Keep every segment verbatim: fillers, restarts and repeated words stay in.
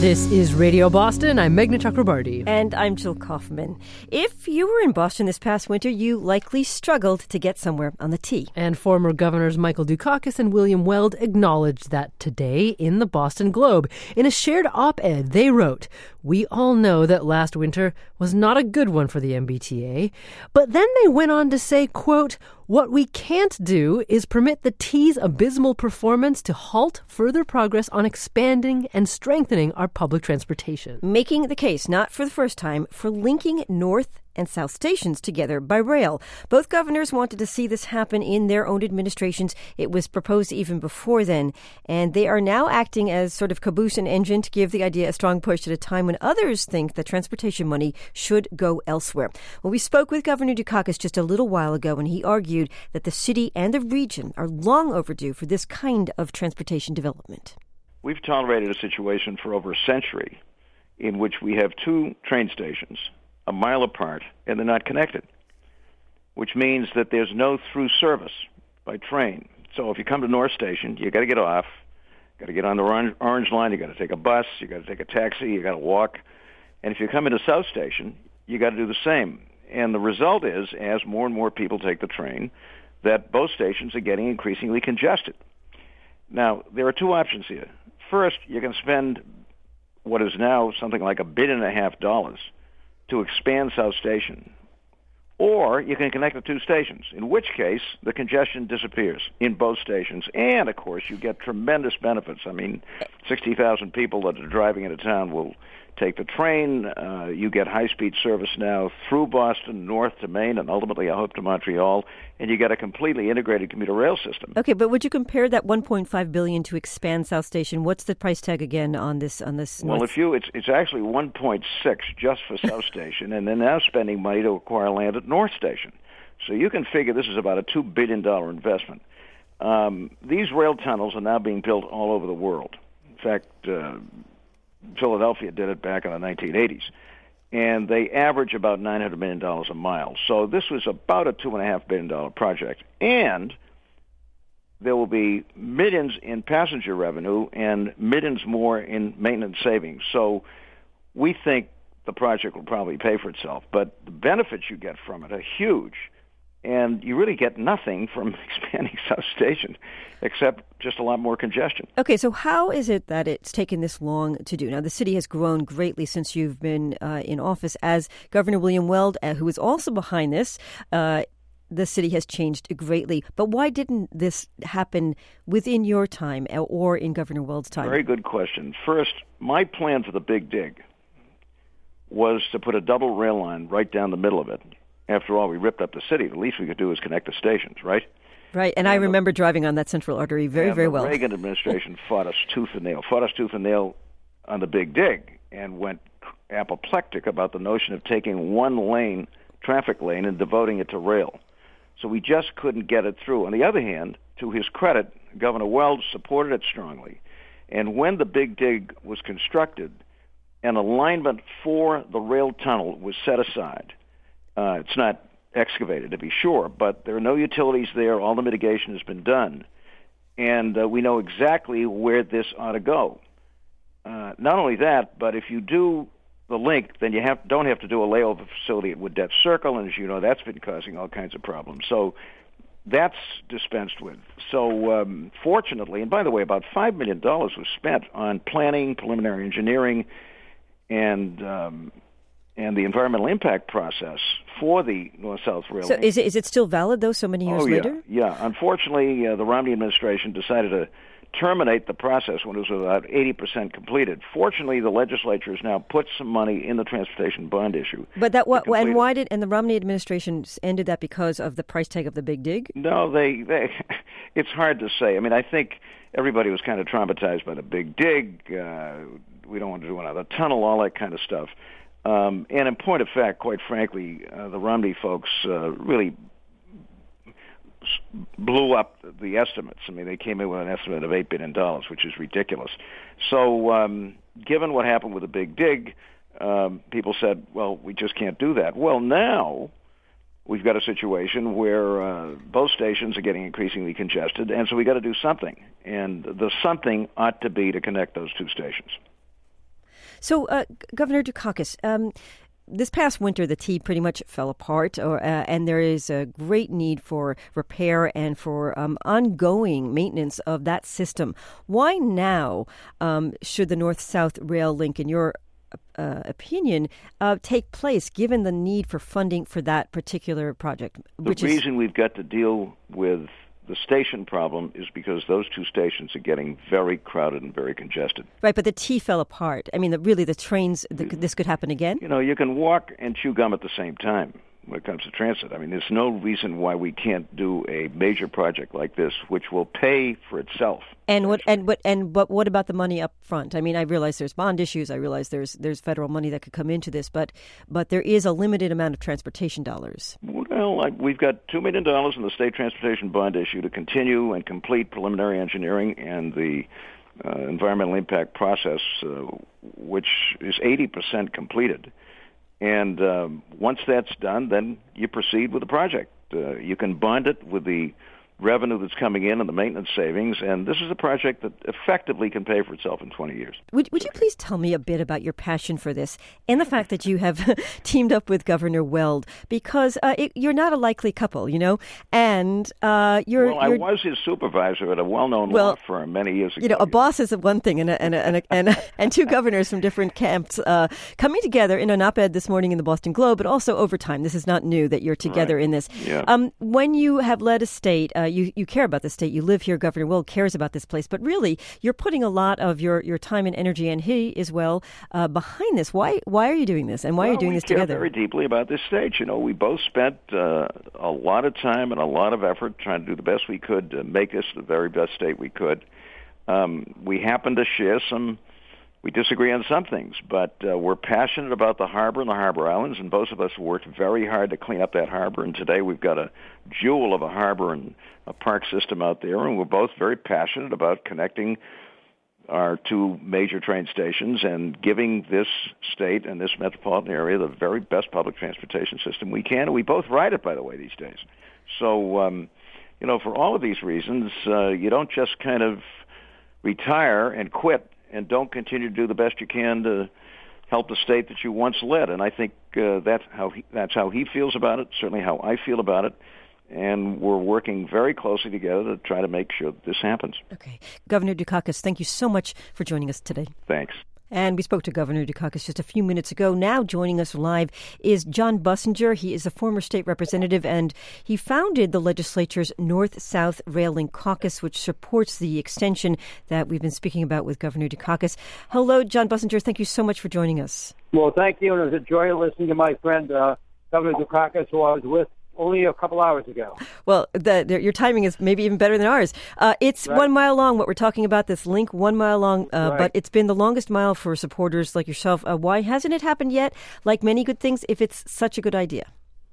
This is Radio Boston. I'm Meghna Chakrabarti. And I'm Jill Kaufman. If you were in Boston this past winter, you likely struggled to get somewhere on the T. And former governors Michael Dukakis and William Weld acknowledged that today in the Boston Globe. In a shared op-ed, they wrote, "We all know that last winter was not a good one for the M B T A." But then they went on to say, quote, "What we can't do is permit the T's abysmal performance to halt further progress on expanding and strengthening our public transportation." Making the case, not for the first time, for linking North and South stations together by rail. Both governors wanted to see this happen in their own administrations. It was proposed even before then. And they are now acting as sort of caboose and engine to give the idea a strong push at a time when others think that transportation money should go elsewhere. Well, we spoke with Governor Dukakis just a little while ago, and he argued that the city and the region are long overdue for this kind of transportation development. We've tolerated a situation for over a century in which we have two train stations a mile apart, and they're not connected, which means that there's no through service by train. So if you come to North Station, you got to get off, got to get on the orange, orange line, you got to take a bus, you got to take a taxi, you got to walk. And if you come into South Station, you got to do the same. And the result is, as more and more people take the train, that both stations are getting increasingly congested. Now, there are two options here. First, you can spend what is now something like a billion and a half dollars to expand South Station, or you can connect the two stations, in which case the congestion disappears in both stations. And, of course, you get tremendous benefits. I mean, sixty thousand people that are driving into town will take the train. Uh, you get high-speed service now through Boston, north to Maine, and ultimately, I hope, to Montreal. And you get a completely integrated commuter rail system. Okay, but would you compare that one point five billion dollars to expand South Station? What's the price tag again on this? On this? Well, north? if you, it's it's actually one point six just for South Station, and they're now spending money to acquire land at North Station. So you can figure this is about a two billion dollars investment. Um, these rail tunnels are now being built all over the world. In fact, uh, Philadelphia did it back in the nineteen eighties. And they average about nine hundred million dollars a mile. So this was about a two point five billion dollars project. And there will be millions in passenger revenue and millions more in maintenance savings. So we think the project will probably pay for itself. But the benefits you get from it are huge. And you really get nothing from expanding South Station except just a lot more congestion. Okay, so how is it that it's taken this long to do? Now, the city has grown greatly since you've been uh, in office. As Governor William Weld, uh, who is also behind this, uh, the city has changed greatly. But why didn't this happen within your time or in Governor Weld's time? Very good question. First, my plan for the Big Dig was to put a double rail line right down the middle of it. After all, we ripped up the city. The least we could do is connect the stations, right? Right, and, and I remember the, driving on that central artery very, very well. The Reagan administration fought us tooth and nail, fought us tooth and nail on the Big Dig, and went apoplectic about the notion of taking one lane, traffic lane, and devoting it to rail. So we just couldn't get it through. On the other hand, to his credit, Governor Weld supported it strongly. And when the Big Dig was constructed, an alignment for the rail tunnel was set aside. Uh, it's not excavated, to be sure, but there are no utilities there. All the mitigation has been done. And uh, we know exactly where this ought to go. Uh, not only that, but if you do the link, then you have, don't have to do a layover facility at Woodette Circle, and as you know, that's been causing all kinds of problems. So that's dispensed with. So um, fortunately, and by the way, about five million dollars was spent on planning, preliminary engineering, and um, and the environmental impact process for the North-South Railway. So is it, is it still valid, though, so many years oh, yeah, later? Yeah. Unfortunately, uh, the Romney administration decided to terminate the process when it was about eighty percent completed. Fortunately, the legislature has now put some money in the transportation bond issue. But that what and why did and the Romney administration ended that because of the price tag of the Big Dig? No, they they. It's hard to say. I mean, I think everybody was kind of traumatized by the Big Dig. Uh, we don't want to do another tunnel, all that kind of stuff. Um, and in point of fact, quite frankly, uh, the Romney folks uh, really blew up the estimates. I mean, they came in with an estimate of eight billion dollars, which is ridiculous. So um, given what happened with the Big Dig, um, people said, well, we just can't do that. Well, now we've got a situation where uh, both stations are getting increasingly congested, and so we got to do something. And the something ought to be to connect those two stations. So, uh, Governor Dukakis, um, this past winter, the T pretty much fell apart, or, uh, and there is a great need for repair and for um, ongoing maintenance of that system. Why now um, should the North-South rail link, in your uh, opinion, uh, take place, given the need for funding for that particular project? The reason is... we've got to deal with the station problem is because those two stations are getting very crowded and very congested. Right, but the T fell apart. I mean, the, really, the trains, the, this could happen again? You know, you can walk and chew gum at the same time when it comes to transit. I mean, there's no reason why we can't do a major project like this, which will pay for itself. And what and what and but what about the money up front? I mean, I realize there's bond issues. I realize there's there's federal money that could come into this, but but there is a limited amount of transportation dollars. Well, like we've got two million dollars in the state transportation bond issue to continue and complete preliminary engineering and the uh, environmental impact process, uh, which is eighty percent completed. And um, once that's done, then you proceed with the project. Uh, you can bond it with the revenue that's coming in and the maintenance savings, and this is a project that effectively can pay for itself in twenty years. Would, would you please tell me a bit about your passion for this and the fact that you have teamed up with Governor Weld, because uh, it, you're not a likely couple, you know, and uh, you're... Well, you're, I was his supervisor at a well-known well, law firm many years ago. You know, a boss is one thing, and a, and a, and, a, and, a, and two governors from different camps uh, coming together in an op-ed this morning in the Boston Globe, but also over time. This is not new that you're together right. in this. Yeah. Um, when you have led a state, uh, you, you care about the state, you live here, Governor Weld cares about this place, but really you're putting a lot of your, your time and energy, and he as well, uh, behind this. Why why are you doing this, and why well, are you doing we this care together? Very deeply about this state. You know, we both spent uh, a lot of time and a lot of effort trying to do the best we could to make this the very best state we could. Um, we happen to share some, we disagree on some things, but uh, we're passionate about the harbor and the harbor islands, and both of us worked very hard to clean up that harbor, and today we've got a jewel of a harbor and a park system out there, and we're both very passionate about connecting our two major train stations and giving this state and this metropolitan area the very best public transportation system we can, and we both ride it, by the way, these days. So, um, you know, for all of these reasons, uh, you don't just kind of retire and quit and don't continue to do the best you can to help the state that you once led. And I think uh, that's how he, that's how he feels about it, certainly how I feel about it. And we're working very closely together to try to make sure that this happens. Okay. Governor Dukakis, thank you so much for joining us today. Thanks. And we spoke to Governor Dukakis just a few minutes ago. Now joining us live is John Bussinger. He is a former state representative, and he founded the legislature's North-South Rail Link Caucus, which supports the extension that we've been speaking about with Governor Dukakis. Hello, John Bussinger. Thank you so much for joining us. Well, thank you. And it was a joy listening to my friend, uh, Governor Dukakis, who I was with only a couple hours ago. Well, the, the, your timing is maybe even better than ours. Uh, it's right. one mile long, what we're talking about, this link, one mile long, uh, right. but it's been the longest mile for supporters like yourself. Uh, why hasn't it happened yet? Like many good things, if it's such a good idea.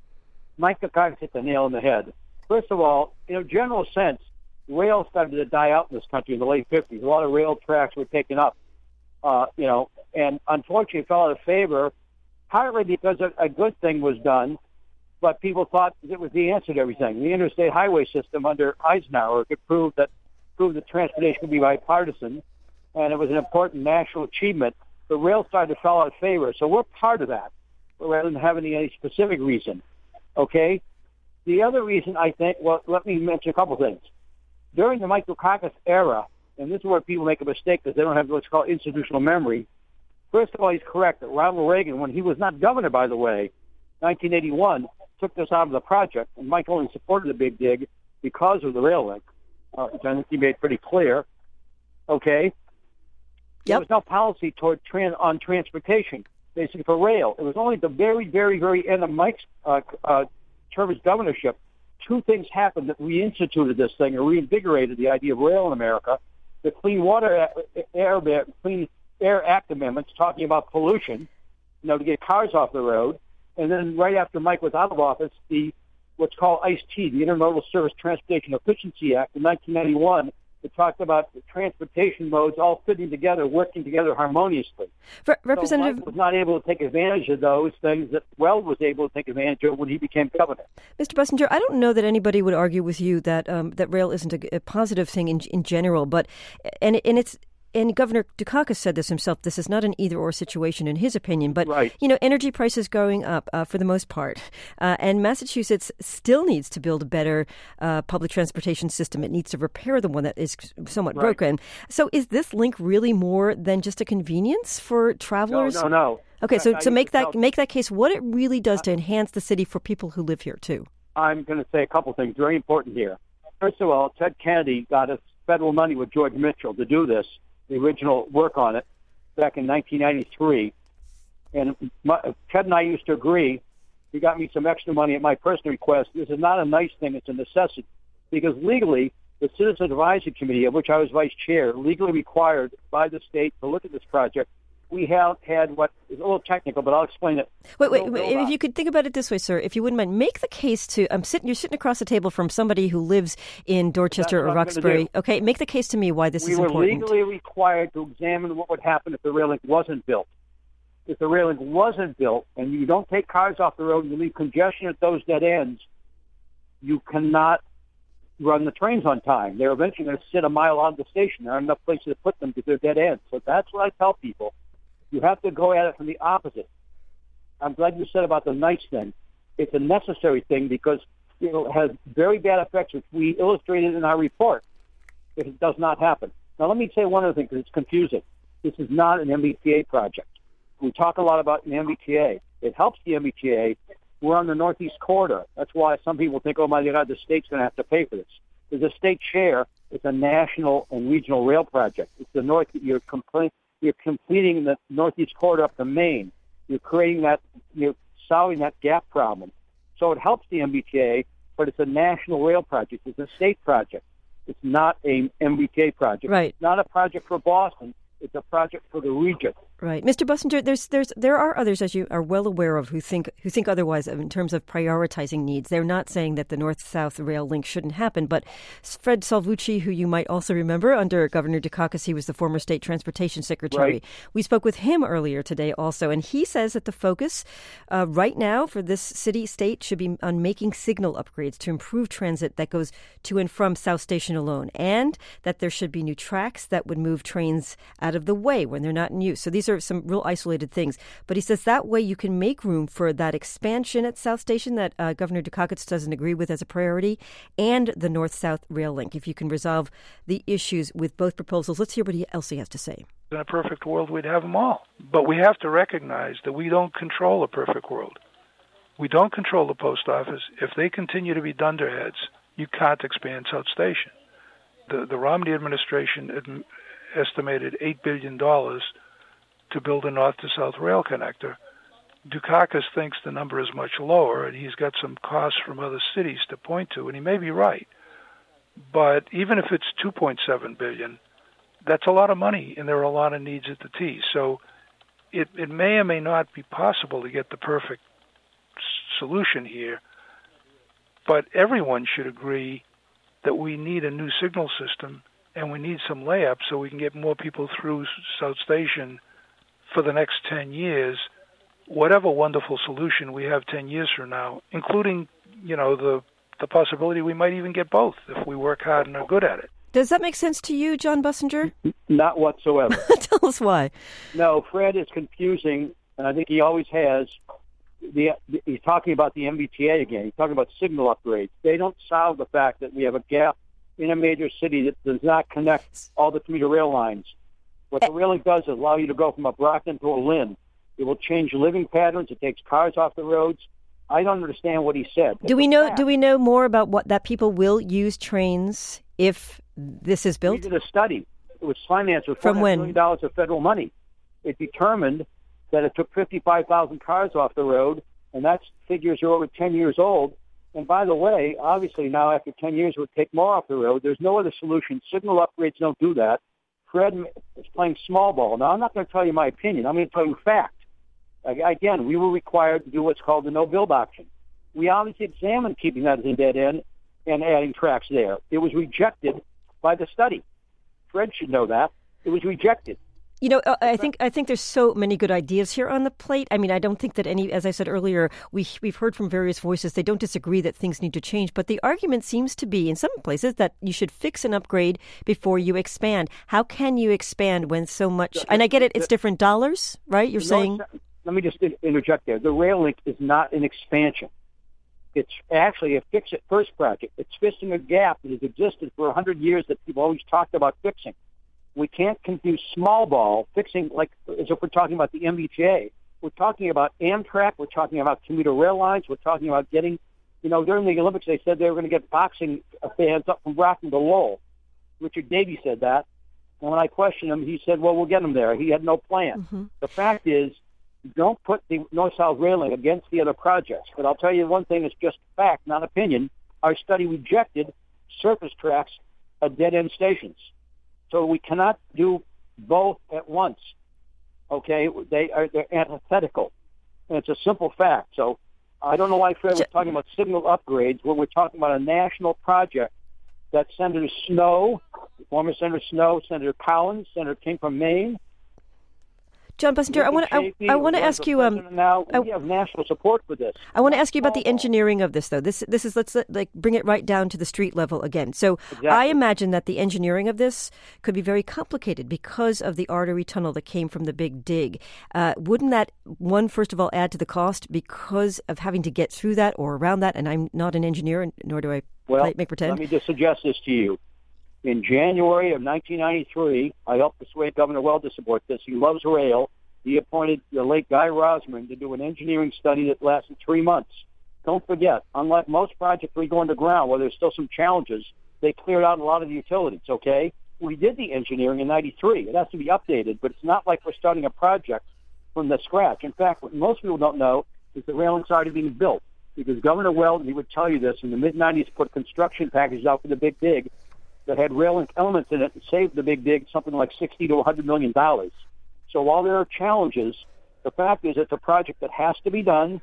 Mike Dukakis hit the nail on the head. First of all, in a general sense, rail started to die out in this country in the late fifties. A lot of rail tracks were taken up, uh, you know, and unfortunately it fell out of favor, partly because a, a good thing was done, but people thought it was the answer to everything. The interstate highway system under Eisenhower could prove that prove that transportation could be bipartisan, and it was an important national achievement. The rail started to fall out of favor, so we're part of that, rather than having any specific reason. Okay? The other reason, I think, well, let me mention a couple things. During the Mike Dukakis era, and this is where people make a mistake because they don't have what's called institutional memory. First of all, he's correct that Ronald Reagan, when he was not governor, by the way, nineteen eighty-one, took this out of the project, and Mike only supported the Big Dig because of the rail link, uh, which I think he made pretty clear. Okay? Yep. There was no policy toward tran- on transportation, basically for rail. It was only at the very, very, very end of Mike's uh, uh, term as governorship, two things happened that reinstituted this thing or reinvigorated the idea of rail in America. The Clean Water Air, Air, Clean Air Act amendments talking about pollution, you know, to get cars off the road. And then right after Mike was out of office, the what's called I C E T, the Intermodal Service Transportation Efficiency Act in nineteen ninety-one, that talked about the transportation modes all fitting together, working together harmoniously. For, Representative so Mike was not able to take advantage of those things that Weld was able to take advantage of when he became governor. Mister Bussinger, I don't know that anybody would argue with you that um, that rail isn't a, a positive thing in in general, but and and it's. and Governor Dukakis said this himself, this is not an either-or situation in his opinion, but, right. you know, energy prices going up uh, for the most part. Uh, and Massachusetts still needs to build a better uh, public transportation system. It needs to repair the one that is somewhat right. broken. So is this link really more than just a convenience for travelers? No, no, no. Okay, so I, to I make that tell, make that case, what it really does to enhance the city for people who live here, too. I'm going to say a couple things very important here. First of all, Ted Kennedy got us federal money with George Mitchell to do this, the original work on it, back in nineteen ninety-three. And my, Ted and I used to agree. He got me some extra money at my personal request. This is not a nice thing. It's a necessity. Because legally, the Citizen Advisory Committee, of which I was vice chair, legally required by the state to look at this project. We have had what is a little technical, but I'll explain it. Wait, wait, wait if you could think about it this way, sir, if you wouldn't mind, make the case to, I'm sitting, you're sitting across the table from somebody who lives in Dorchester or Roxbury. Okay, make the case to me why this we is important. important. We were legally required to examine what would happen if the rail link wasn't built. If the rail link wasn't built and you don't take cars off the road and you leave congestion at those dead ends, you cannot run the trains on time. They're eventually going to sit a mile out of the station. There aren't enough places to put them because they're dead ends. So that's what I tell people. You have to go at it from the opposite. I'm glad you said about the nice thing. It's a necessary thing because it has very bad effects, which we illustrated in our report, if it does not happen. Now, let me say one other thing because it's confusing. This is not an M B T A project. We talk a lot about an M B T A. It helps the M B T A. We're on the Northeast Corridor. That's why some people think, oh, my God, the state's going to have to pay for this. There's a state share. It's a national and regional rail project. It's the North. You're complaining. You're completing the Northeast Corridor up to Maine. You're creating that, you're solving that gap problem. So it helps the M B T A, but it's a national rail project. It's a state project. It's not a M B T A project. Right. It's not a project for Boston. It's a project for the region. Right, Mister Bussinger. There's, there's, there are others, as you are well aware of, who think, who think otherwise in terms of prioritizing needs. They're not saying that the North-South rail link shouldn't happen, but Fred Salvucci, who you might also remember under Governor Dukakis, he was the former state transportation secretary. Right. We spoke with him earlier today, also, and he says that the focus uh, right now for this city-state should be on making signal upgrades to improve transit that goes to and from South Station alone, and that there should be new tracks that would move trains out of the way when they're not in use. So these are some real isolated things. But he says that way you can make room for that expansion at South Station that uh, Governor Dukakis doesn't agree with as a priority, and the North-South rail link, if you can resolve the issues with both proposals. Let's hear what else he has to say. In a perfect world, we'd have them all. But we have to recognize that we don't control a perfect world. We don't control the post office. If they continue to be dunderheads, you can't expand South Station. The, the Romney administration ad- estimated eight billion dollars to build a north-to-south rail connector. Dukakis thinks the number is much lower, and he's got some costs from other cities to point to, and he may be right. But even if it's two point seven billion dollars, that's a lot of money, and there are a lot of needs at the T. So it, it may or may not be possible to get the perfect s- solution here, but everyone should agree that we need a new signal system, and we need some layup so we can get more people through South Station for the next ten years, whatever wonderful solution we have ten years from now, including, you know, the the possibility we might even get both if we work hard and are good at it. Does that make sense to you, John Bussinger? Not whatsoever. Tell us why. No, Fred is confusing, and I think he always has. The, he's talking about the M B T A again. He's talking about signal upgrades. They don't solve the fact that we have a gap in a major city that does not connect all the commuter rail lines. What the railing does is allow you to go from a Brockton to a Lynn. It will change living patterns. It takes cars off the roads. I don't understand what he said. Do we know? Do we know more about what that people will use trains if this is built? We did a study. It was financed with From four hundred when? million dollars of federal money. It determined that it took fifty-five thousand cars off the road, and that's figures are over ten years old. And by the way, obviously now after ten years it would take more off the road. There's no other solution. Signal upgrades don't do that. Fred is playing small ball. Now, I'm not going to tell you my opinion. I'm going to tell you fact. Again, we were required to do what's called the no-build option. We obviously examined keeping that as a dead end and adding tracks there. It was rejected by the study. Fred should know that. It was rejected. You know, I think I think there's so many good ideas here on the plate. I mean, I don't think that any, as I said earlier, we we've heard from various voices. They don't disagree that things need to change, but the argument seems to be in some places that you should fix and upgrade before you expand. How can you expand when so much? And I get it; it's different dollars, right? You're saying. Let me just interject there. The rail link is not an expansion. It's actually a fix-it-first project. It's fixing a gap that has existed for one hundred years that people always talked about fixing. We can't do small ball fixing like as if we're talking about the M B T A. We're talking about Amtrak. We're talking about commuter rail lines. We're talking about getting, you know, during the Olympics they said they were going to get boxing fans up from Brockton to Lowell. Richard Davey said that. And when I questioned him, he said, well, we'll get them there. He had no plan. Mm-hmm. The fact is, don't put the North-South rail link against the other projects. But I'll tell you one thing, it's just fact, not opinion. Our study rejected surface tracks at dead-end stations. So we cannot do both at once. Okay, they are they're antithetical, and it's a simple fact. So I don't know why Fred was talking about signal upgrades when we're talking about a national project that Senator Snow, former Senator Snow, Senator Collins, Senator King from Maine. John Bossinger, I want to I, I want to ask you. Um, now we have national support for this. I want to ask you about the engineering of this, though. This this is let's like bring it right down to the street level again. So exactly. I imagine that the engineering of this could be very complicated because of the artery tunnel that came from the Big Dig. Uh, wouldn't that one first of all add to the cost because of having to get through that or around that? And I'm not an engineer, nor do I well, play, make pretend. Let me just suggest this to you. In January of nineteen ninety-three, I helped persuade Governor Weld to support this. He loves rail. He appointed the late Guy Rosman to do an engineering study that lasted three months. Don't forget, unlike most projects we go underground where there's still some challenges, they cleared out a lot of the utilities, okay? We did the engineering in ninety-three. It has to be updated, but it's not like we're starting a project from the scratch. In fact, what most people don't know is the rail link's already being built because Governor Weld, he would tell you this, in the mid nineties put construction packages out for the Big Dig that had rail link elements in it and saved the Big Dig something like sixty to one hundred million dollars. So while there are challenges, the fact is it's a project that has to be done.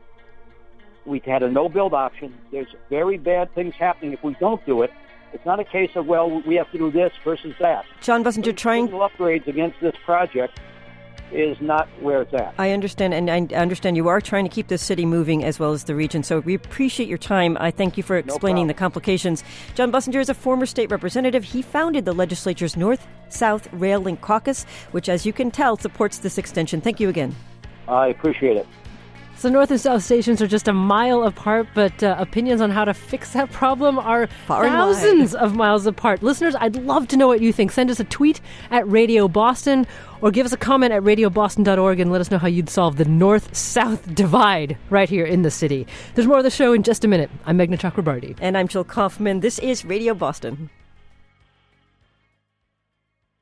We've had a no-build option. There's very bad things happening if we don't do it. It's not a case of, well, we have to do this versus that. John Bossinger, trying upgrades against this project is not where it's at. I understand, and I understand you are trying to keep this city moving as well as the region, so we appreciate your time. I thank you for explaining no the complications. John Bossinger is a former state representative. He founded the legislature's North-South Rail Link Caucus, which, as you can tell, supports this extension. Thank you again. I appreciate it. So North and South stations are just a mile apart, but uh, opinions on how to fix that problem are Far thousands of miles apart. Listeners, I'd love to know what you think. Send us a tweet at Radio Boston or give us a comment at radio boston dot org and let us know how you'd solve the North-South divide right here in the city. There's more of the show in just a minute. I'm Meghna Chakrabarti. And I'm Jill Kaufman. This is Radio Boston.